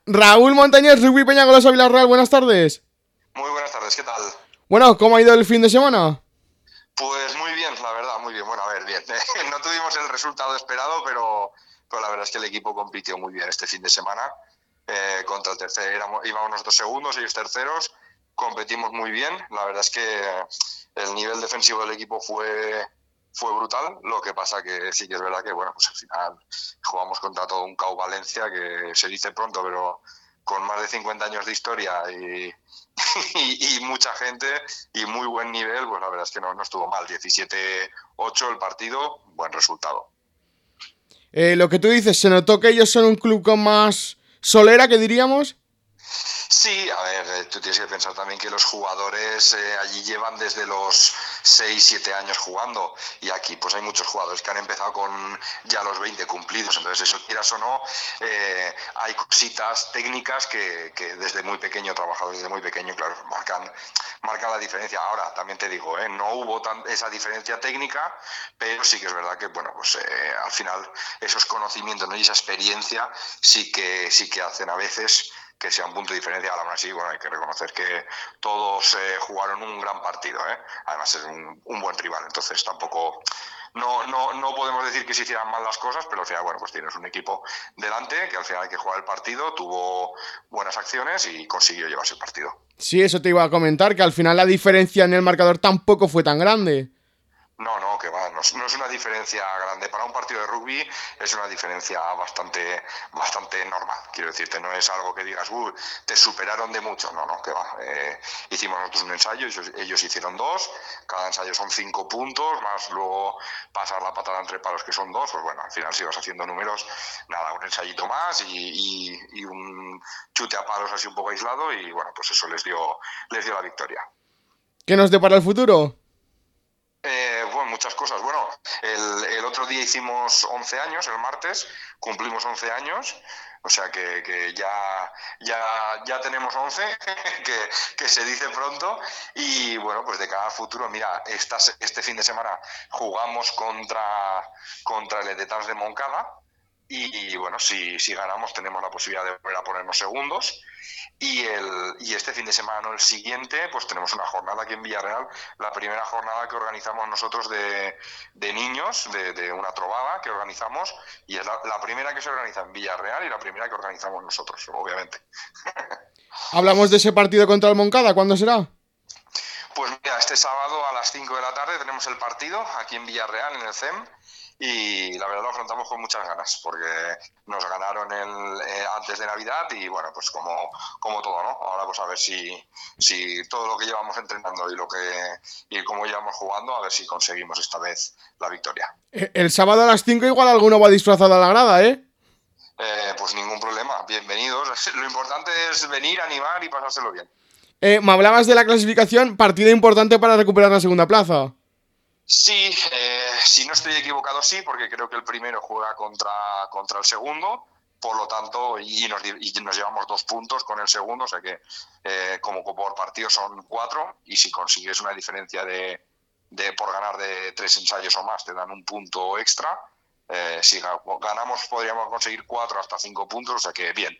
Raúl Montañez, Rugby Peña Goloso Villarreal, buenas tardes. Muy buenas tardes, ¿qué tal? Bueno, ¿cómo ha ido el fin de semana? Pues muy bien, la verdad, muy bien. Bueno, a ver, bien. No tuvimos el resultado esperado, pero la verdad es que el equipo compitió muy bien este fin de semana. Contra el tercero, íbamos nosotros segundos, ellos terceros. Competimos muy bien. La verdad es que el nivel defensivo del equipo fue brutal. Lo que pasa que sí que es verdad que, bueno, pues al final jugamos contra todo un CAU Valencia, que se dice pronto, pero con más de 50 años de historia y mucha gente y muy buen nivel, pues la verdad es que no estuvo mal. 17-8 el partido, buen resultado. Lo que tú dices, se notó que ellos son un club con más solera, que diríamos. Sí, a ver, tú tienes que pensar también que los jugadores allí llevan desde los 6, 7 años jugando y aquí pues hay muchos jugadores que han empezado con ya los 20 cumplidos, entonces eso quieras o no, hay cositas técnicas que desde muy pequeño, trabajado desde muy pequeño, claro, marcan la diferencia. Ahora, también te digo, no hubo esa diferencia técnica, pero sí que es verdad que, bueno, pues al final esos conocimientos, ¿no? Y esa experiencia sí que hacen a veces que sea un punto de diferencia. Aún así, bueno, hay que reconocer que todos jugaron un gran partido, ¿eh? Además es un buen rival, entonces tampoco no podemos decir que se hicieran mal las cosas, pero al final, bueno, pues tienes un equipo delante que al final hay que jugar el partido, tuvo buenas acciones y consiguió llevarse el partido. Sí, eso te iba a comentar, que al final la diferencia en el marcador tampoco fue tan grande. No, que va, no es una diferencia grande. Para un partido de rugby es una diferencia bastante normal. Quiero decirte, no es algo que digas, te superaron de mucho. No, que va. Hicimos nosotros un ensayo, ellos hicieron dos, cada ensayo son 5 puntos, más luego pasar la patada entre palos que son 2, pues bueno, al final si vas haciendo números, nada, un ensayito más y un chute a palos así un poco aislado y bueno, pues eso les dio la victoria. ¿Qué nos depara el futuro? Bueno, muchas cosas. Bueno, el otro día hicimos 11 años, el martes, cumplimos 11 años, o sea que ya tenemos 11, que se dice pronto, y bueno, pues de cara al futuro, mira, este fin de semana jugamos contra el Edetans de Moncada, y bueno, si ganamos tenemos la posibilidad de volver a ponernos segundos. Y este fin de semana, no el siguiente, pues tenemos una jornada aquí en Villarreal, la primera jornada que organizamos nosotros de niños, de una trovada que organizamos, y es la primera que se organiza en Villarreal y la primera que organizamos nosotros, obviamente. Hablamos de ese partido contra el Moncada, ¿cuándo será? Pues mira, este sábado a las 5 de la tarde tenemos el partido aquí en Villarreal, en el CEM, y la verdad lo afrontamos con muchas ganas, porque nos ganaron antes de Navidad y bueno, pues como todo, ¿no? Ahora pues a ver si todo lo que llevamos entrenando y cómo llevamos jugando, a ver si conseguimos esta vez la victoria. El sábado a las 5 igual alguno va disfrazado a la grada, ¿eh? Pues ningún problema, bienvenidos. Lo importante es venir, animar y pasárselo bien. Me hablabas de la clasificación, partido importante para recuperar la segunda plaza. Sí, si no estoy equivocado, sí, porque creo que el primero juega contra el segundo, por lo tanto, y nos llevamos 2 puntos con el segundo, o sea que como por partido son 4, y si consigues una diferencia por ganar de 3 ensayos o más, te dan un punto extra. Si ganamos podríamos conseguir 4 hasta 5 puntos, o sea que bien.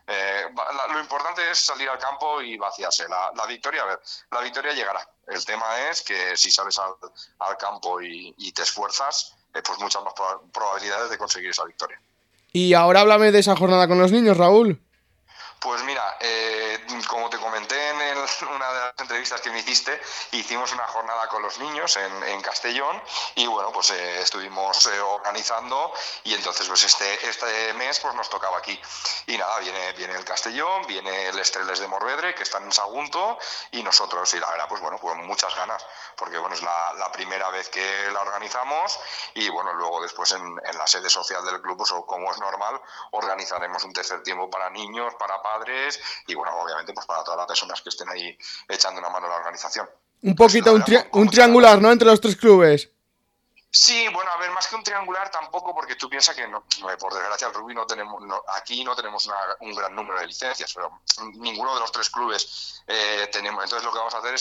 Lo importante es salir al campo y vaciarse. La victoria, a ver, la victoria llegará. El tema es que si sales al campo y te esfuerzas, pues muchas más probabilidades de conseguir esa victoria. Y ahora háblame de esa jornada con los niños, Raúl. Pues mira, como te comenté en una de las entrevistas que me hiciste, hicimos una jornada con los niños en Castellón y bueno, pues estuvimos organizando y entonces pues este mes pues nos tocaba aquí. Y nada, viene el Castellón, viene el Estreles de Morvedre, que están en Sagunto, y nosotros, y la verdad, pues bueno, pues muchas ganas, porque bueno, es la primera vez que la organizamos y bueno, luego después en la sede social del club, pues como es normal, organizaremos un tercer tiempo para niños, para padres y bueno, obviamente pues para todas las personas que estén ahí echando una mano a la organización. Un Pues poquito, la verdad, con un muchas triangular, ganas. ¿no? Entre los tres clubes. Sí, bueno, a ver, más que un triangular tampoco, porque tú piensas que, no, por desgracia, el rugby aquí no tenemos un gran número de licencias, pero ninguno de los 3 clubes tenemos. Entonces lo que vamos a hacer es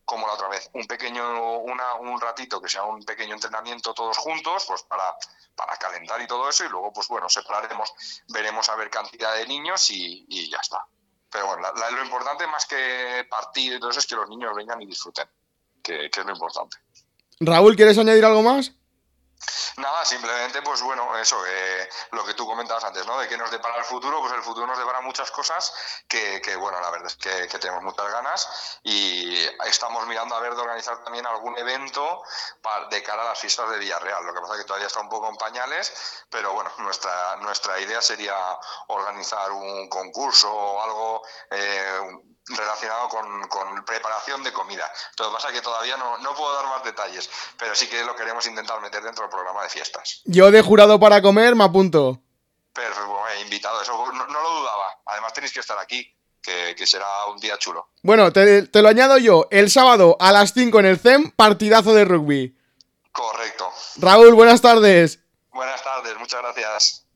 como la otra vez, un ratito, que sea un pequeño entrenamiento todos juntos, pues para calentar y todo eso, y luego, pues bueno, separaremos, veremos a ver cantidad de niños y ya está. Pero bueno, lo importante más que partir y todo eso es que los niños vengan y disfruten, que es lo importante. Raúl, ¿quieres añadir algo más? Nada, simplemente, pues bueno, eso, lo que tú comentabas antes, ¿no? De que nos depara el futuro, pues el futuro nos depara muchas cosas que bueno, la verdad es que tenemos muchas ganas y estamos mirando a ver de organizar también algún evento de cara a las fiestas de Villarreal. Lo que pasa es que todavía está un poco en pañales, pero bueno, nuestra idea sería organizar un concurso o algo relacionado con preparación de comida. Lo que pasa es que todavía no puedo dar más detalles, pero sí que lo queremos intentar meter dentro del programa de fiestas. Yo de jurado para comer me apunto. Pero invitado, eso no lo dudaba. Además tenéis que estar aquí, que será un día chulo. Bueno, te lo añado yo. El sábado a las 5 en el CEM, partidazo de rugby. Correcto. Raúl, buenas tardes. Buenas tardes, muchas gracias.